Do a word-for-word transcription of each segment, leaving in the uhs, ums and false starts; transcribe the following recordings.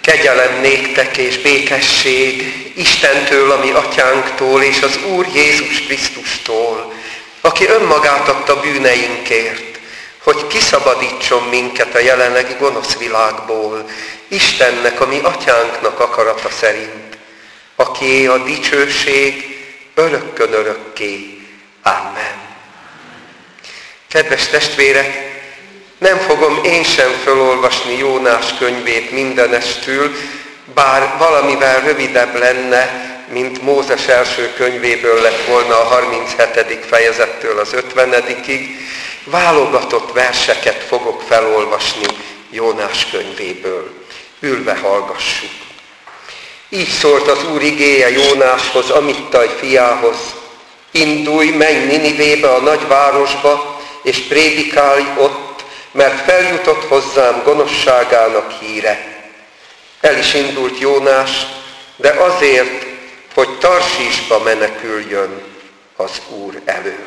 Kegyelem néktek és békesség Istentől, ami atyánktól, és az Úr Jézus Krisztustól, aki önmagát adta bűneinkért, hogy kiszabadítson minket a jelenlegi gonosz világból, Istennek, ami atyánknak akarata szerint, akié a dicsőség örökkön örökké. Amen. Kedves testvérek, nem fogom én sem felolvasni Jónás könyvét mindenestül, bár valamivel rövidebb lenne, mint Mózes első könyvéből lett volna a harminchetedik fejezettől az ötvenedikig. Válogatott verseket fogok felolvasni Jónás könyvéből. Ülve hallgassuk. Így szólt az Úr igéje Jónáshoz, Amittai fiához: indulj, menj Ninivébe, a nagyvárosba, és prédikálj ott, mert feljutott hozzám gonoszságának híre. El is indult Jónás, de azért, hogy Tarsísba meneküljön az Úr elől.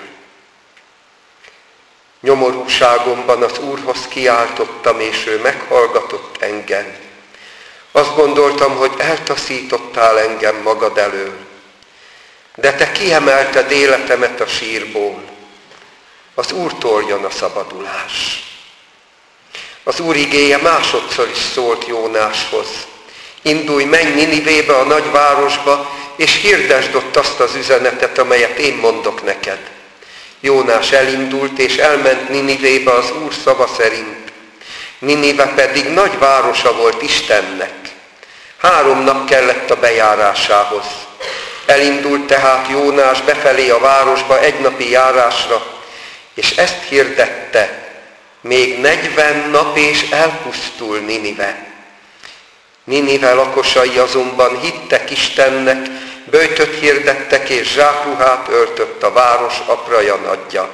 Nyomorúságomban az Úrhoz kiáltottam, és ő meghallgatott engem. Azt gondoltam, hogy eltaszítottál engem magad elől, de te kiemelted életemet a sírból. Az Úrtól jön a szabadulás. Az Úr igéje másodszor is szólt Jónáshoz: indulj, menj Ninivébe, a nagyvárosba, és hirdesd ott azt az üzenetet, amelyet én mondok neked. Jónás elindult, és elment Ninivébe az Úr szava szerint. Ninive pedig nagy városa volt Istennek. Három nap kellett a bejárásához. Elindult tehát Jónás befelé a városba egynapi járásra, és ezt hirdette: még negyven nap és elpusztul Ninive. Ninive lakosai azonban hittek Istennek, böjtöt hirdettek és zsákruhát öltött a város apraja nagyja.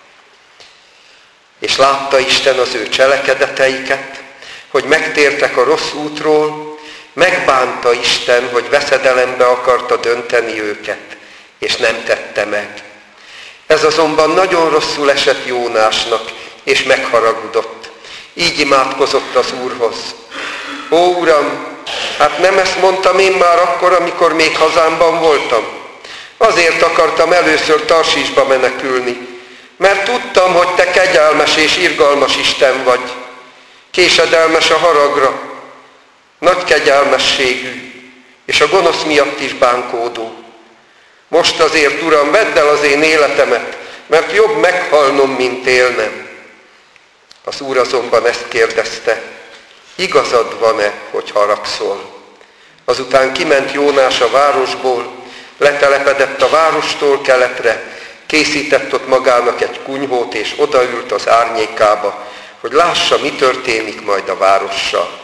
És látta Isten az ő cselekedeteiket, hogy megtértek a rossz útról, megbánta Isten, hogy veszedelembe akarta dönteni őket, és nem tette meg. Ez azonban nagyon rosszul esett Jónásnak, és megharagudott. Így imádkozott az Úrhoz: ó Uram, hát nem ezt mondtam én már akkor, amikor még hazámban voltam? Azért akartam először Tarsísba menekülni, mert tudtam, hogy te kegyelmes és irgalmas Isten vagy, késedelmes a haragra, nagy kegyelmességű, és a gonosz miatt is bánkódó. Most azért, Uram, vedd el az én életemet, mert jobb meghalnom, mint élnem. Az Úr azonban ezt kérdezte: igazad van-e, hogy haragszol? Azután kiment Jónás a városból, letelepedett a várostól keletre, készített ott magának egy kunyhót, és odaült az árnyékába, hogy lássa, mi történik majd a várossal.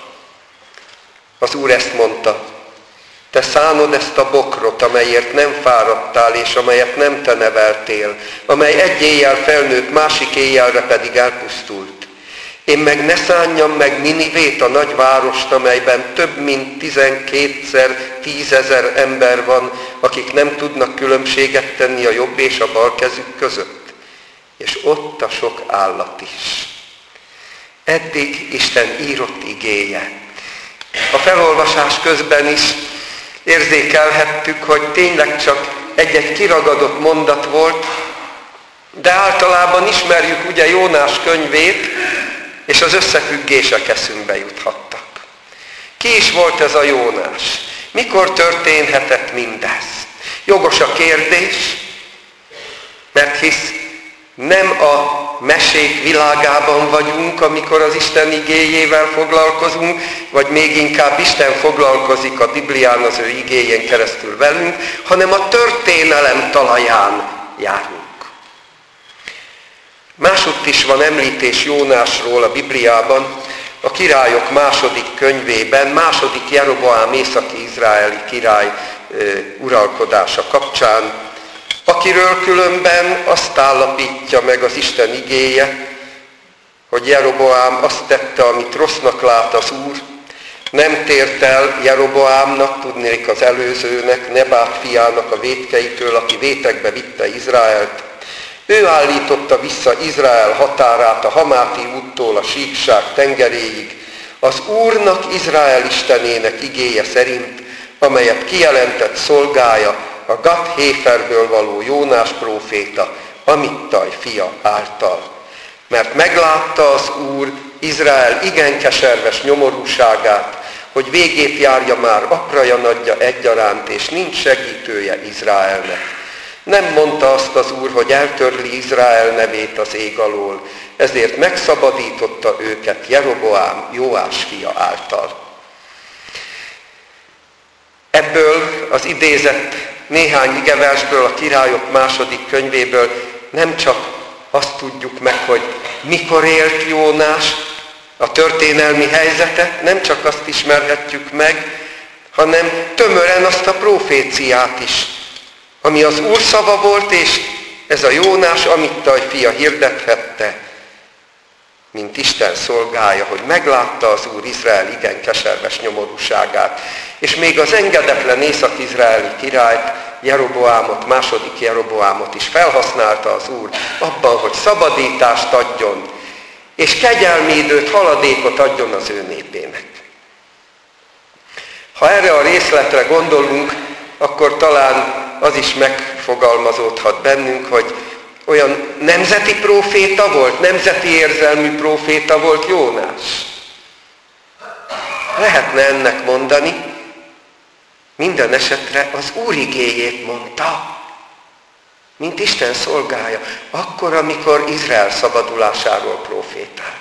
Az Úr ezt mondta: te szánod ezt a bokrot, amelyért nem fáradtál, és amelyet nem te neveltél, amely egy éjjel felnőtt, másik éjjelre pedig elpusztult. Én meg ne szánjam meg Ninivét, a nagyvárost, amelyben több mint tizenkétszer tízezer ember van, akik nem tudnak különbséget tenni a jobb és a bal kezük között. És ott a sok állat is. Eddig Isten írott igéje. A felolvasás közben is érzékelhettük, hogy tényleg csak egy-egy kiragadott mondat volt, de általában ismerjük ugye Jónás könyvét, és az összefüggések eszünkbe juthattak. Ki is volt ez a Jónás? Mikor történhetett mindez? Jogos a kérdés, mert hisz nem a mesék világában vagyunk, amikor az Isten igéjével foglalkozunk, vagy még inkább Isten foglalkozik a Biblián az ő igéjén keresztül velünk, hanem a történelem talaján járunk. Másutt is van említés Jónásról a Bibliában, a Királyok második könyvében, második Jeroboám északi izraeli király uralkodása kapcsán, akiről különben azt állapítja meg az Isten igéje, hogy Jeroboám azt tette, amit rossznak lát az Úr, nem tért el Jeroboámnak, tudnék az előzőnek, Nebát fiának a vétkeitől, aki vétekbe vitte Izraelt. Ő állította vissza Izrael határát a Hamáti úttól a Síkság tengeréig, Az Úrnak, Izrael Istenének igéje szerint, amelyet kijelentett szolgája, a Gat-Héferből való Jónás próféta, Amittai fia által. Mert meglátta az Úr Izrael igen keserves nyomorúságát, hogy végét járja már apraja nagyja egyaránt, és nincs segítője Izraelnek. Nem mondta azt az Úr, hogy eltörli Izrael nevét az ég alól, ezért megszabadította őket Jeroboám, Jóás fia által. Ebből az idézett néhány igeversből, a Királyok második könyvéből nem csak azt tudjuk meg, hogy mikor élt Jónás, a történelmi helyzetet, nem csak azt ismerhetjük meg, hanem tömören azt a proféciát is, ami az Úr szava volt, és ez a Jónás, Amittai fia hirdethette, mint Isten szolgája, hogy meglátta az Úr Izrael igen keserves nyomorúságát. És még az engedetlen észak-izraeli királyt, Jeroboámot, második Jeroboámot is felhasználta az Úr abban, hogy szabadítást adjon, és kegyelmi időt, haladékot adjon az ő népének. Ha erre a részletre gondolunk, akkor talán az is megfogalmazódhat bennünk, hogy olyan nemzeti próféta volt, nemzeti érzelmű próféta volt Jónás. Lehetne ennek mondani, minden esetre az Úr igéjét mondta, mint Isten szolgája, akkor, amikor Izrael szabadulásáról profétált.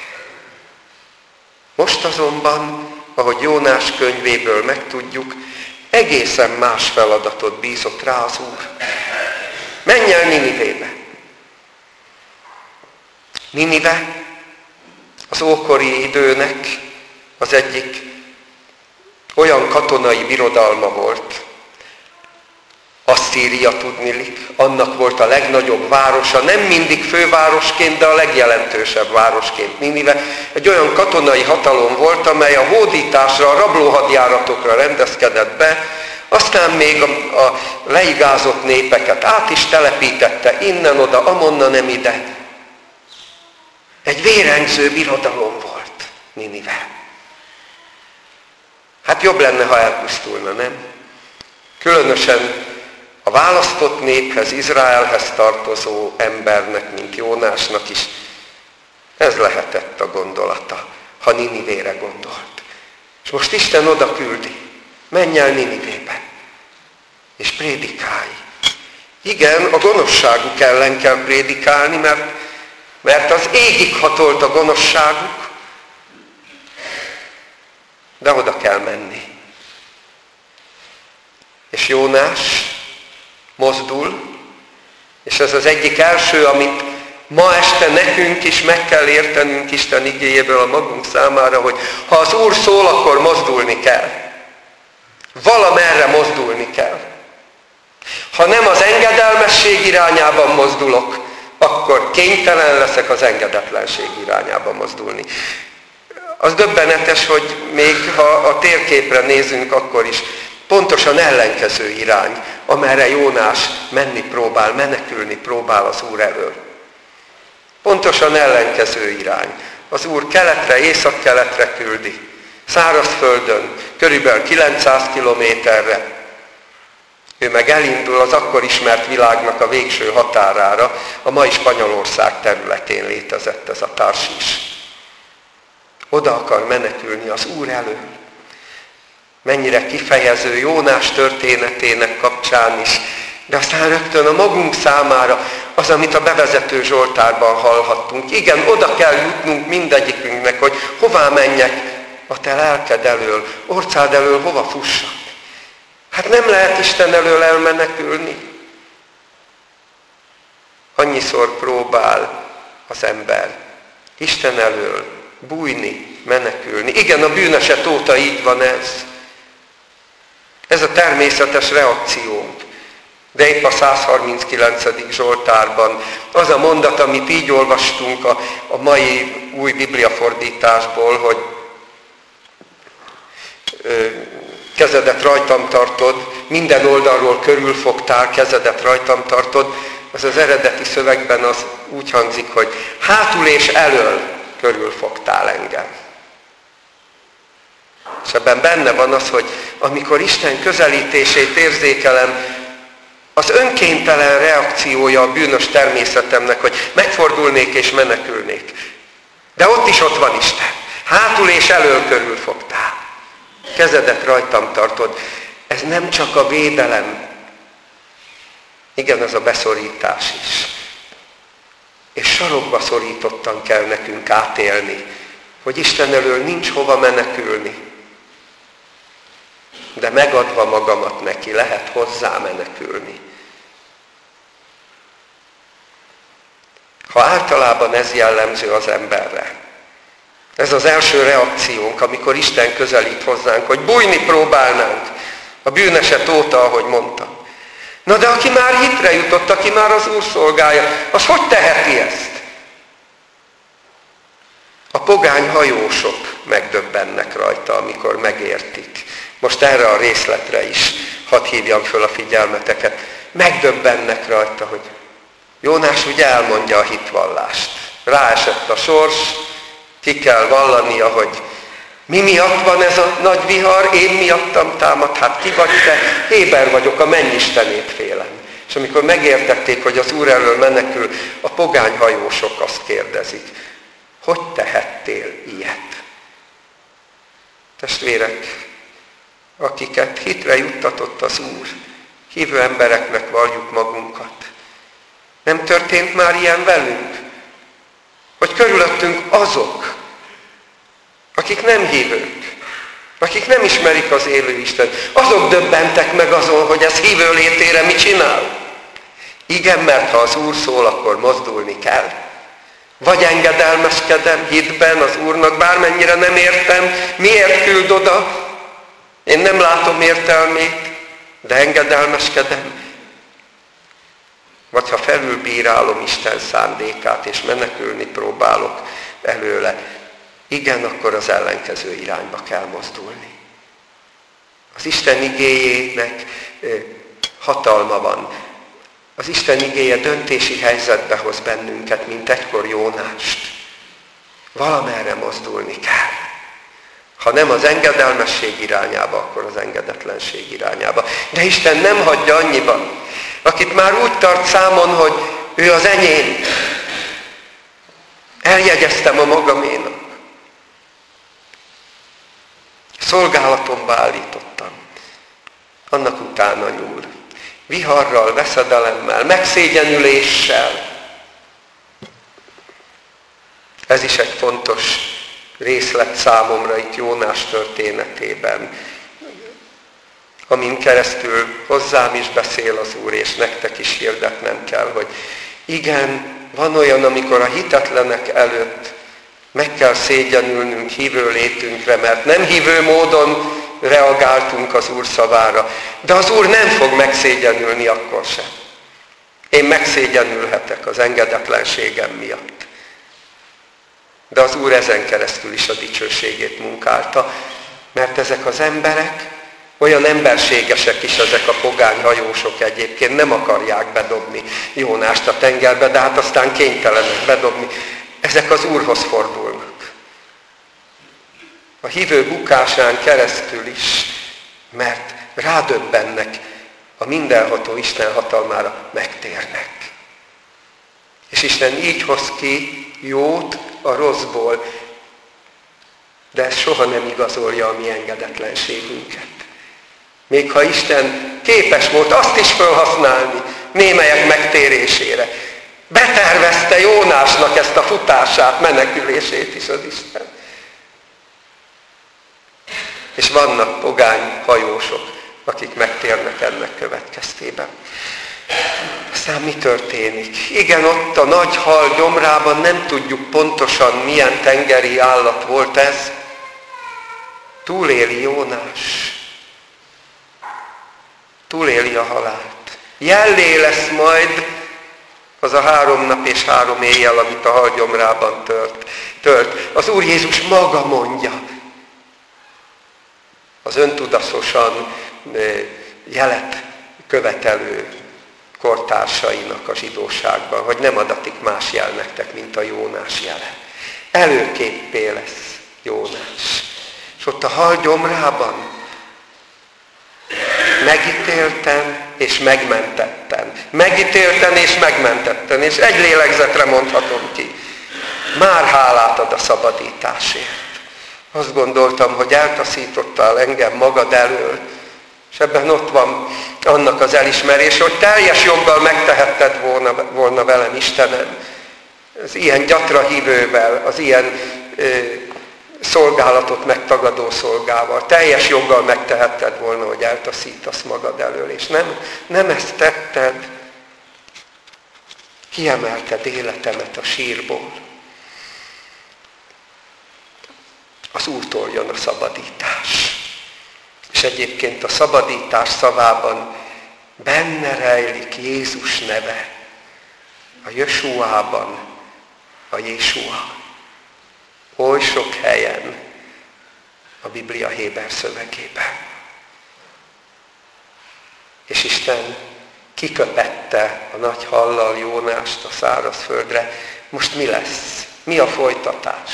Most azonban, ahogy Jónás könyvéből megtudjuk, egészen más feladatot bízott rá az Úr. Menj el Ninivébe! Ninive az ókori időnek az egyik olyan katonai birodalma volt, Asszíria tudnilik, annak volt a legnagyobb városa, nem mindig fővárosként, de a legjelentősebb városként Ninive. Egy olyan katonai hatalom volt, amely a hódításra, a rablóhadjáratokra rendezkedett be, aztán még a, a leigázott népeket át is telepítette, innen oda, amonnan nem ide. Egy vérengző birodalom volt Ninive. Hát jobb lenne, ha elpusztulna, nem? Különösen a választott néphez, Izraelhez tartozó embernek, mint Jónásnak is, ez lehetett a gondolata, ha Ninivére gondolt. És most Isten oda küldi, menj el Ninivébe, és prédikálj. Igen, a gonoszságuk ellen kell prédikálni, mert, mert az égig hatolt a gonoszságuk, de oda kell menni. És Jónás mozdul, és ez az egyik első, amit ma este nekünk is meg kell értenünk Isten igéjéből a magunk számára, hogy ha az Úr szól, akkor mozdulni kell. Valamerre mozdulni kell. Ha nem az engedelmesség irányában mozdulok, akkor kénytelen leszek az engedetlenség irányában mozdulni. Az döbbenetes, hogy még ha a térképre nézünk, akkor is pontosan ellenkező irány, amerre Jónás menni próbál, menekülni próbál az Úr elől. Pontosan ellenkező irány. Az Úr keletre, észak-keletre küldi, szárazföldön, körülbelül kilencszáz kilométerre. Ő meg elindul az akkor ismert világnak a végső határára, a mai Spanyolország területén létezett ez a Tarsis. Oda akar menekülni az Úr elől. Mennyire kifejező Jónás történetének kapcsán is, de aztán rögtön a magunk számára az, amit a bevezető Zsoltárban hallhattunk. Igen, oda kell jutnunk mindegyikünknek, hogy hová menjek a te lelked elől, orcád elől hova fussak. Hát nem lehet Isten elől elmenekülni. Annyiszor próbál az ember Isten elől bújni, menekülni. Igen, a bűneset óta így van ez. Ez a természetes reakciónk. De épp a százharminckilencedik Zsoltárban az a mondat, amit így olvastunk a, a mai új bibliafordításból, hogy ö, kezedet rajtam tartod, minden oldalról körülfogtál, kezedet rajtam tartod, az az eredeti szövegben az úgy hangzik, hogy hátul és elől körülfogtál engem. És ebben benne van az, hogy amikor Isten közelítését érzékelem, az önkéntelen reakciója a bűnös természetemnek, hogy megfordulnék és menekülnék. De ott is ott van Isten. Hátul és elől körül fogtál. Kezedet rajtam tartod. Ez nem csak a védelem. Igen, ez a beszorítás is. És sarokba szorítottan kell nekünk átélni, hogy Isten elől nincs hova menekülni. De megadva magamat neki, lehet hozzá menekülni. Ha általában ez jellemző az emberre, ez az első reakciónk, amikor Isten közelít hozzánk, hogy bújni próbálnánk a bűneset óta, ahogy mondtam. Na de aki már hitre jutott, aki már az Úr szolgálja, az hogy teheti ezt? A pogány hajósok megdöbbennek rajta, amikor megértik. Most erre a részletre is hadd hívjam föl a figyelmeteket. Megdöbbennek rajta, hogy Jónás ugye elmondja a hitvallást. Ráesett a sors, ki kell vallania, hogy mi miatt van ez a nagy vihar, én miattam támad, hát ki vagy te? Héber vagyok, a mennyistenét félem. És amikor megértették, hogy az Úr elől menekül, a pogány hajósok azt kérdezik, hogy tehettél ilyet? Testvérek, akiket hitre juttatott az Úr, hívő embereknek valljuk magunkat. Nem történt már ilyen velünk? Hogy körülöttünk azok, akik nem hívők, akik nem ismerik az élő Istent, azok döbbentek meg azon, hogy ez hívő létére mit csinál? Igen, mert ha az Úr szól, akkor mozdulni kell. Vagy engedelmeskedem hitben az Úrnak, bármennyire nem értem, miért küld oda, én nem látom értelmét, de engedelmeskedem. Vagy ha felülbírálom Isten szándékát, és menekülni próbálok előle, igen, akkor az ellenkező irányba kell mozdulni. Az Isten igéjének hatalma van. Az Isten igéje döntési helyzetbe hoz bennünket, mint egykor Jónást. Valamerre mozdulni kell. Ha nem az engedelmesség irányába, akkor az engedetlenség irányába. De Isten nem hagyja annyiban. Akit már úgy tart számon, hogy ő az enyém. Eljegyeztem a magaménak. Szolgálatomba állítottam. Annak utána nyúl. Viharral, veszedelemmel, megszégyenüléssel. Ez is egy fontos részlet számomra itt Jónás történetében, amin keresztül hozzám is beszél az Úr, és nektek is hirdetnem kell, hogy igen, van olyan, amikor a hitetlenek előtt meg kell szégyenülnünk hívő létünkre, mert nem hívő módon reagáltunk az Úr szavára. De az Úr nem fog megszégyenülni akkor sem. Én megszégyenülhetek az engedetlenségem miatt. De az Úr ezen keresztül is a dicsőségét munkálta, mert ezek az emberek, olyan emberségesek is ezek a pogány hajósok egyébként, nem akarják bedobni Jónást a tengerbe, de hát aztán kénytelenek bedobni. Ezek az Úrhoz fordulnak. A hívő bukásán keresztül is, mert rádöbbennek a mindenható Isten hatalmára, megtérnek. És Isten így hoz ki jót a rosszból, de ez soha nem igazolja a mi engedetlenségünket. Még ha Isten képes volt azt is felhasználni némelyek megtérésére, betervezte Jónásnak ezt a futását, menekülését is az Isten. És vannak pogány hajósok, akik megtérnek ennek következtében. Aztán mi történik? Igen, ott a nagy hal gyomrában nem tudjuk pontosan milyen tengeri állat volt ez. Túléli Jónás. Túléli a halált. Jellé lesz majd az a három nap és három éjjel, amit a hal gyomrában tört. tört. Az Úr Jézus maga mondja. Az öntudatosan jelet követelő kortársainak a zsidóságban, hogy nem adatik más jel nektek, mint a Jónás jele. Előképpé lesz Jónás. És ott a hal gyomrában megítélten és megmentetten. Megítélten és megmentetten. És egy lélegzetre mondhatom ki. Már hálát ad a szabadításért. Azt gondoltam, hogy eltaszítottál engem magad elől, és ebben ott van annak az elismerés, hogy teljes joggal megtehetted volna, volna velem, Istenem. Az ilyen gyatra hívővel, az ilyen ö, szolgálatot megtagadó szolgával. Teljes joggal megtehetted volna, hogy eltaszítasz magad elől, és nem, nem ezt tetted. Kiemelted életemet a sírból. Az Úrtól jön a szabadítás. És egyébként a szabadítás szavában benne rejlik Jézus neve. A Jösuában a Jésua. Oly sok helyen a Biblia héber szövegében. És Isten kiköpette a nagy hallal Jónást a száraz földre. Most mi lesz? Mi a folytatás?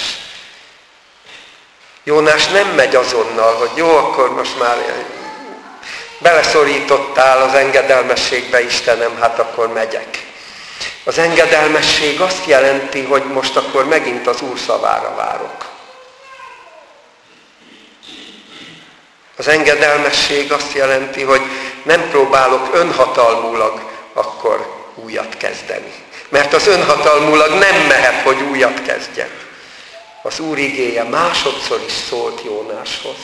Jónás nem megy azonnal, hogy jó, akkor most már beleszorítottál az engedelmességbe, Istenem, hát akkor megyek. Az engedelmesség azt jelenti, hogy most akkor megint az Úr szavára várok. Az engedelmesség azt jelenti, hogy nem próbálok önhatalmulag akkor újat kezdeni. Mert az önhatalmulag nem mehet, hogy újat kezdjen. Az Úr igéje másodszor is szólt Jónáshoz.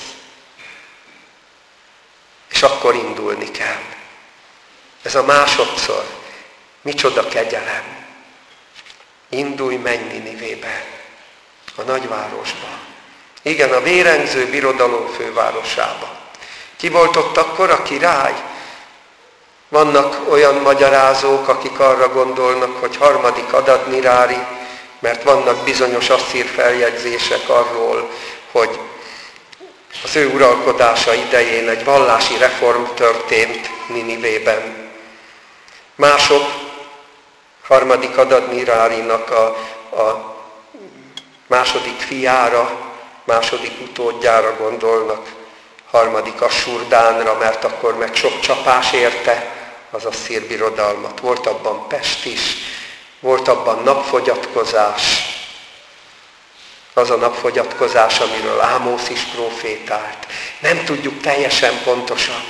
És akkor indulni kell. Ez a másodszor. Micsoda kegyelem. Indulj, menj Ninivébe, a nagyvárosba. Igen, a vérengző birodalom fővárosába. Ki volt ott akkor? A király. Vannak olyan magyarázók, akik arra gondolnak, hogy harmadik Adad-nirári, mert vannak bizonyos asszír feljegyzések arról, hogy az ő uralkodása idején egy vallási reform történt Ninivében. Mások harmadik Adad-nirárinak a, a második fiára, második utódjára gondolnak, harmadik Assur-dánra, mert akkor meg sok csapás érte az asszír birodalmat. Volt abban pest is, volt abban napfogyatkozás, az a napfogyatkozás, amiről Ámósz is prófétált. Nem tudjuk teljesen pontosan,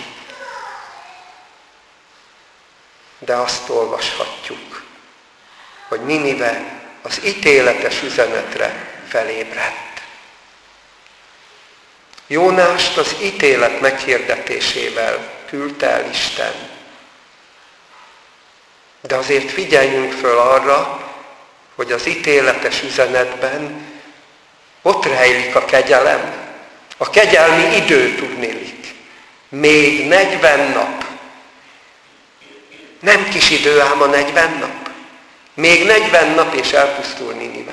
de azt olvashatjuk, hogy Ninive az ítéletes üzenetre felébredt. Jónást az ítélet meghirdetésével küldte el Isten. De azért figyeljünk föl arra, hogy az ítéletes üzenetben ott rejlik a kegyelem. A kegyelmi idő, tudniillik. Még negyven nap. Nem kis idő ám a negyven nap. Még negyven nap és elpusztul Ninive.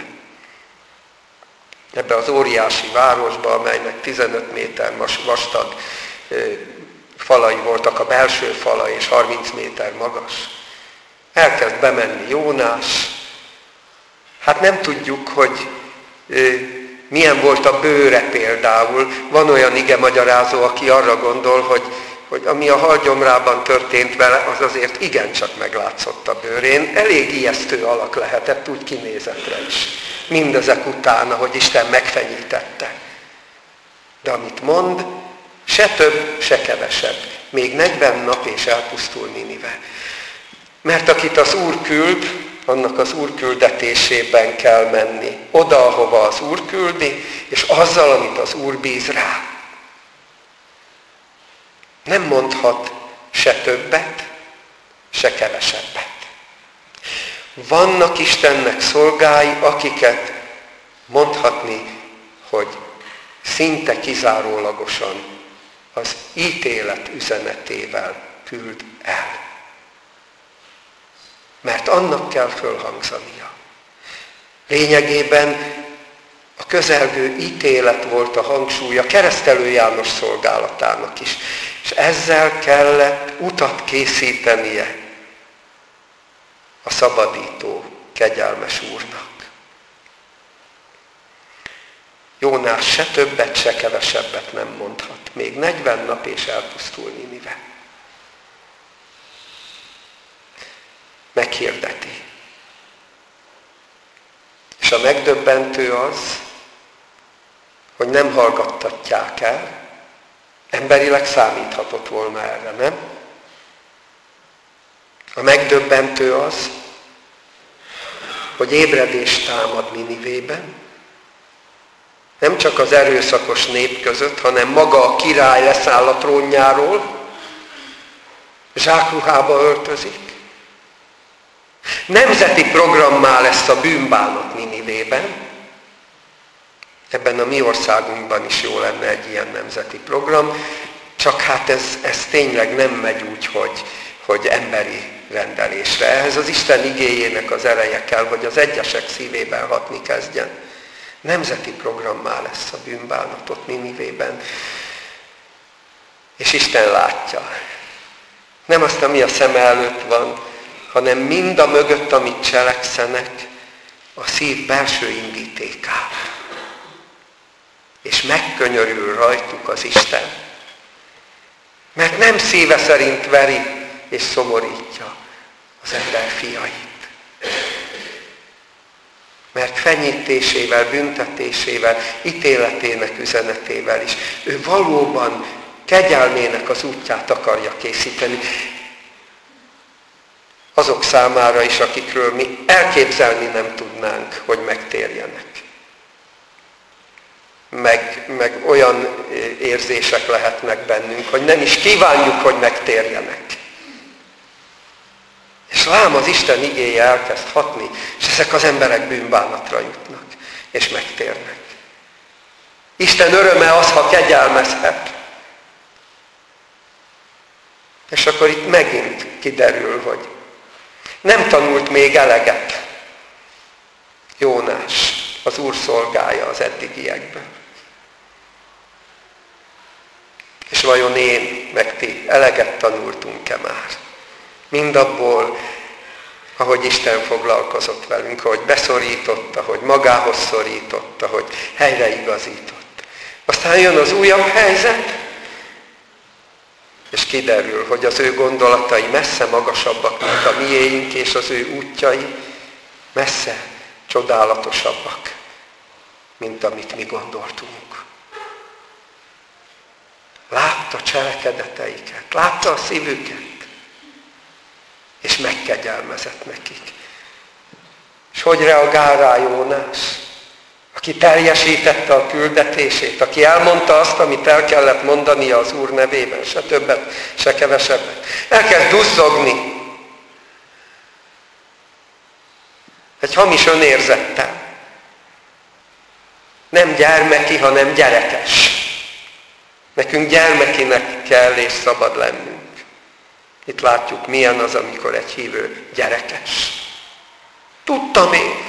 Ebbe az óriási városba, amelynek tizenöt méter vastag falai voltak, a belső fala és harminc méter magas. Elkezd bemenni Jónás. Hát nem tudjuk, hogy milyen volt a bőre például. Van olyan igemagyarázó, aki arra gondol, hogy, hogy ami a halgyomrában történt vele, az azért igencsak meglátszott a bőrén. Elég ijesztő alak lehetett, úgy kinézetre is. Mindezek után, ahogy Isten megfenyítette. De amit mond, se több, se kevesebb. Még negyven nap és elpusztul Ninive. Mert akit az Úr küld, annak az Úr küldetésében kell menni. Oda, ahova az Úr küldi, és azzal, amit az Úr bíz rá. Nem mondhat se többet, se kevesebbet. Vannak Istennek szolgái, akiket mondhatni, hogy szinte kizárólagosan az ítélet üzenetével küld el. Mert annak kell fölhangzania. Lényegében a közelgő ítélet volt a hangsúlya Keresztelő János szolgálatának is. És ezzel kellett utat készítenie a szabadító, kegyelmes Úrnak. Jónás se többet, se kevesebbet nem mondhat. Még negyven nap és elpusztul Ninive. Meghirdeti. És a megdöbbentő az, hogy nem hallgattatják el. Emberileg számíthatott volna erre, nem? A megdöbbentő az, hogy ébredés támad Ninivében, nem csak az erőszakos nép között, hanem maga a király leszáll a trónjáról, zsákruhába öltözik. Nemzeti programmá lesz a bűnbánat Ninivében. Ebben a mi országunkban is jó lenne egy ilyen nemzeti program, csak hát ez, ez tényleg nem megy úgy, hogy, hogy emberi rendelésre. Ehhez az Isten igéjének az ereje kell, hogy az egyesek szívében hatni kezdjen. Nemzeti programmá lesz a bűnbánatot Ninivében. És Isten látja. Nem azt, ami a szeme előtt van, hanem mind a mögött, amit cselekszenek, a szív belső indítékát. És megkönyörül rajtuk az Isten. Mert nem szíve szerint veri és szomorítja az ember fiait. Mert fenyítésével, büntetésével, ítéletének üzenetével is ő valóban kegyelmének az útját akarja készíteni. Azok számára is, akikről mi elképzelni nem tudnánk, hogy megtérjenek. Meg, meg olyan érzések lehetnek bennünk, hogy nem is kívánjuk, hogy megtérjenek. És lám az Isten igéje elkezd hatni, és ezek az emberek bűnbánatra jutnak, és megtérnek. Isten öröme az, ha kegyelmezhet. És akkor itt megint kiderül, hogy nem tanult még eleget Jónás, az Úr szolgája az eddigiekben. És vajon én, meg ti eleget tanultunk-e már? Mindabból, ahogy Isten foglalkozott velünk, ahogy beszorított, ahogy magához szorított, ahogy helyreigazított. Aztán jön az újabb helyzet, és kiderül, hogy az ő gondolatai messze magasabbak, mint a miénk, és az ő útjai messze csodálatosabbak, mint amit mi gondoltunk. Látta cselekedeteiket, látta a szívüket, és megkegyelmezett nekik. És hogy reagál rá Jónás? Aki teljesítette a küldetését, aki elmondta azt, amit el kellett mondania az Úr nevében, se többet, se kevesebbet. Elkezd duzzogni. Egy hamis önérzettel. Nem gyermeki, hanem gyerekes. Nekünk gyermekinek kell és szabad lennünk. Itt látjuk, milyen az, amikor egy hívő gyerekes. Tudtam én.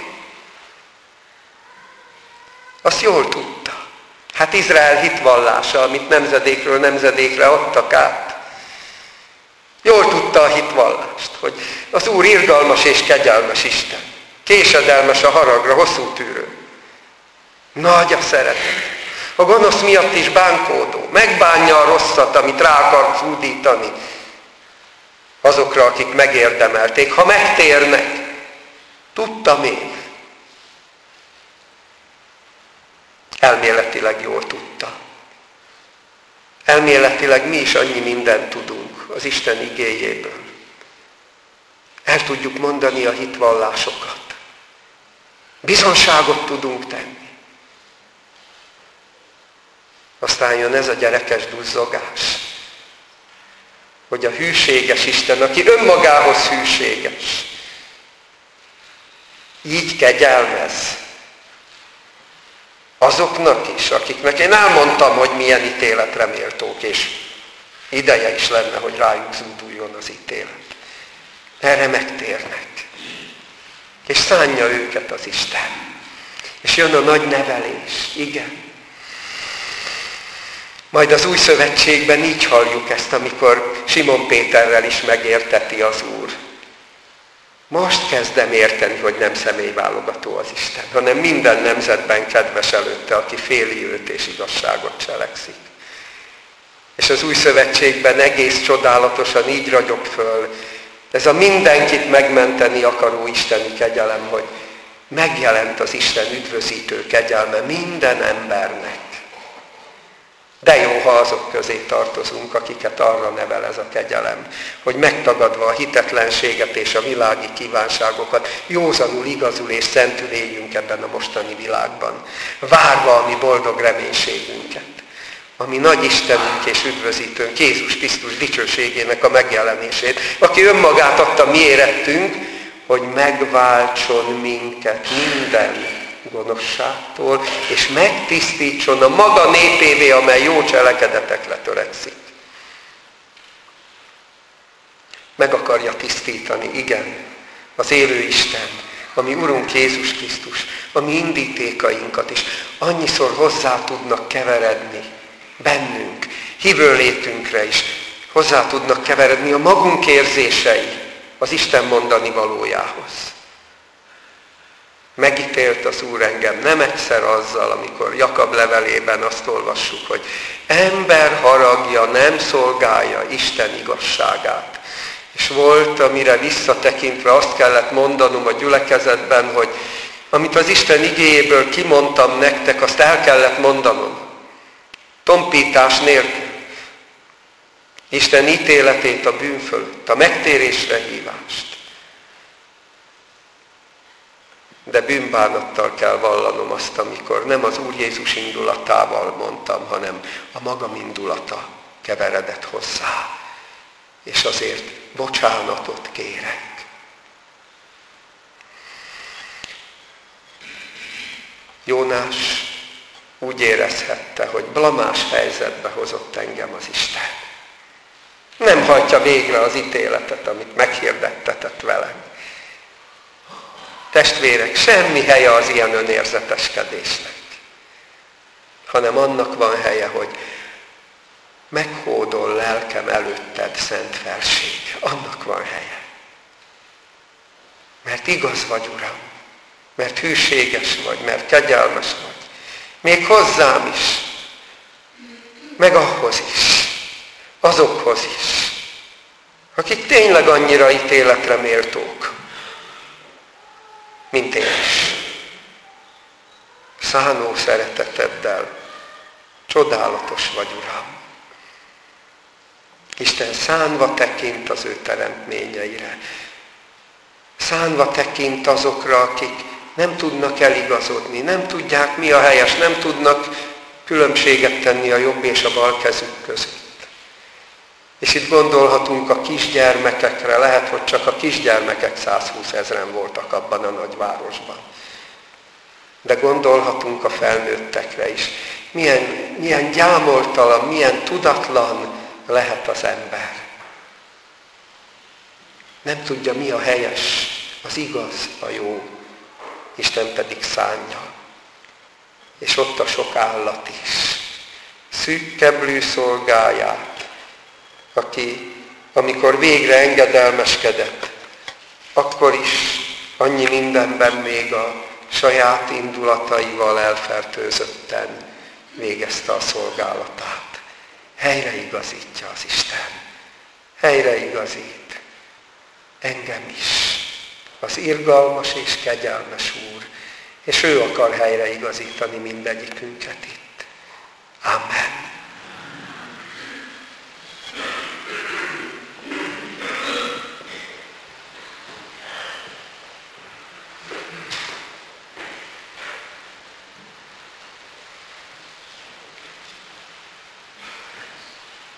Azt jól tudta. Hát Izrael hitvallása, amit nemzedékről nemzedékre adtak át. Jól tudta a hitvallást, hogy az Úr irgalmas és kegyelmes Isten. Késedelmes a haragra, hosszú tűrő. Nagy a szeretet. A gonosz miatt is bánkódó. Megbánja a rosszat, amit rá akar zúdítani azokra, akik megérdemelték. Ha megtérnek, tudtam én. Elméletileg jól tudta. Elméletileg mi is annyi mindent tudunk az Isten igéjéből. El tudjuk mondani a hitvallásokat. Bizonságot tudunk tenni. Aztán jön ez a gyerekes duzzogás, hogy a hűséges Isten, aki önmagához hűséges, így kegyelmez azoknak is, akiknek én elmondtam, hogy milyen ítéletre méltók, és ideje is lenne, hogy rájuk zúduljon az ítélet. Erre megtérnek. És szánja őket az Isten. És jön a nagy nevelés. Igen. Majd az új szövetségben így halljuk ezt, amikor Simon Péterrel is megérteti az Úr. Most kezdem érteni, hogy nem személyválogató az Isten, hanem minden nemzetben kedves előtte, aki féli őt és igazságot cselekszik. És az új szövetségben egész csodálatosan így ragyog föl ez a mindenkit megmenteni akaró isteni kegyelem, hogy megjelent az Isten üdvözítő kegyelme minden embernek. De jó, ha azok közé tartozunk, akiket arra nevel ez a kegyelem, hogy megtagadva a hitetlenséget és a világi kívánságokat, józanul, igazul és szentül éljünk ebben a mostani világban, várva a mi boldog reménységünket, ami nagy Istenünk és üdvözítőnk, Jézus Krisztus dicsőségének a megjelenését, aki önmagát adta mi érettünk, hogy megváltson minket minden gonoszságtól, és megtisztítson a maga népévé, amely jó cselekedetekre törekszik. Meg akarja tisztítani, igen, az élő Isten, a mi Urunk Jézus Krisztus, a mi indítékainkat is annyiszor hozzá tudnak keveredni bennünk, hívő létünkre is, hozzá tudnak keveredni a magunk érzései az Isten mondani valójához. Megítélt az Úr engem nem egyszer azzal, amikor Jakab levelében azt olvassuk, hogy ember haragja nem szolgálja Isten igazságát. És volt, amire visszatekintve azt kellett mondanom a gyülekezetben, hogy amit az Isten igéjéből kimondtam nektek, azt el kellett mondanom. Tompítás nélkül. Isten ítéletét a bűn fölött, a megtérésre hívást. De bűnbánattal kell vallanom azt, amikor nem az Úr Jézus indulatával mondtam, hanem a magam indulata keveredett hozzá. És azért bocsánatot kérek. Jónás úgy érezhette, hogy blamás helyzetbe hozott engem az Isten. Nem hajtja végre az ítéletet, amit meghirdettetett velem. Testvérek, semmi helye az ilyen önérzeteskedésnek, hanem annak van helye, hogy meghódol lelkem előtted, szent felség. Annak van helye. Mert igaz vagy, Uram, mert hűséges vagy, mert kegyelmes vagy. Még hozzám is, meg ahhoz is, azokhoz is, akik tényleg annyira ítéletre méltók, mint én is. Szánó szereteteddel, csodálatos vagy, Uram. Isten szánva tekint az ő teremtményeire. Szánva tekint azokra, akik nem tudnak eligazodni, nem tudják, mi a helyes, nem tudnak különbséget tenni a jobb és a bal kezük között. És itt gondolhatunk a kisgyermekekre, lehet, hogy csak a kisgyermekek százhúszezren voltak abban a nagyvárosban. De gondolhatunk a felnőttekre is. Milyen, milyen gyámoltalan, milyen tudatlan lehet az ember. Nem tudja, mi a helyes, az igaz, a jó. Isten pedig szánja. És ott a sok állat is. Szűkkeblű szolgáját, aki, amikor végre engedelmeskedett, akkor is annyi mindenben még a saját indulataival elfertőzötten végezte a szolgálatát. Helyreigazítja az Isten. Helyreigazít. Engem is. Az irgalmas és kegyelmes Úr. És ő akar helyreigazítani mindegyikünket itt.